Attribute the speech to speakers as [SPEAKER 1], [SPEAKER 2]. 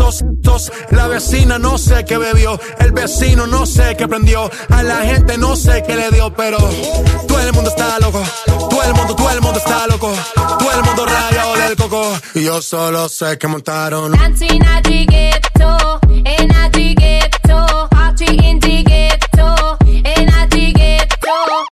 [SPEAKER 1] La vecina no sé qué bebió, el vecino no sé qué prendió, a la gente no sé qué le dio, pero todo el mundo está loco, todo el mundo está loco, todo el mundo rayado del coco. Y yo solo sé que montaron
[SPEAKER 2] Dancing at the gate.